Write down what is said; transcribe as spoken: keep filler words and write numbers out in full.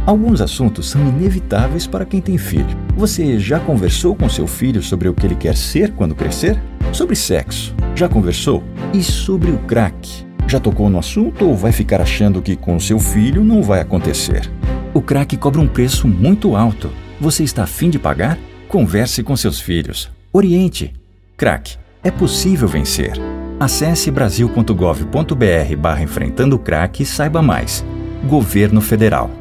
Alguns assuntos são inevitáveis para quem tem filho. Você já conversou com seu filho sobre o que ele quer ser quando crescer? Sobre sexo, já conversou? E sobre o crack? Já tocou no assunto ou vai ficar achando que com seu filho não vai acontecer? O crack cobra um preço muito alto. Você está a fim de pagar? Converse com seus filhos. Oriente. Crack. É possível vencer. Acesse brasil ponto gov ponto br barra enfrentando o crack e saiba mais. Governo Federal.